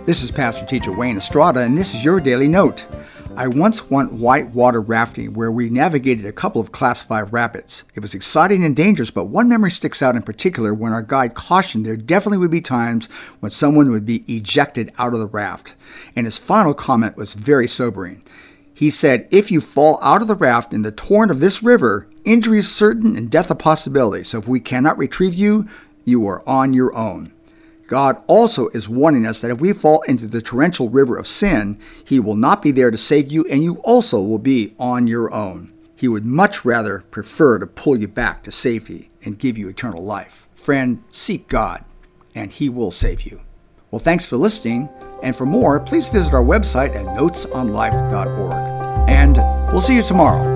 This is Pastor Teacher Wayne Estrada, and this is your Daily Note. I once went whitewater rafting where we navigated a couple of Class 5 rapids. It was exciting and dangerous, but one memory sticks out in particular when our guide cautioned there definitely would be times when someone would be ejected out of the raft. And his final comment was very sobering. He said, "If you fall out of the raft in the torrent of this river, injury is certain and death a possibility. So if we cannot retrieve you, you are on your own." God also is warning us that if we fall into the torrential river of sin, He will not be there to save you, and you also will be on your own. He would much rather prefer to pull you back to safety and give you eternal life. Friend, seek God, and He will save you. Well, thanks for listening, and for more, please visit our website at notesonlife.org. And we'll see you tomorrow.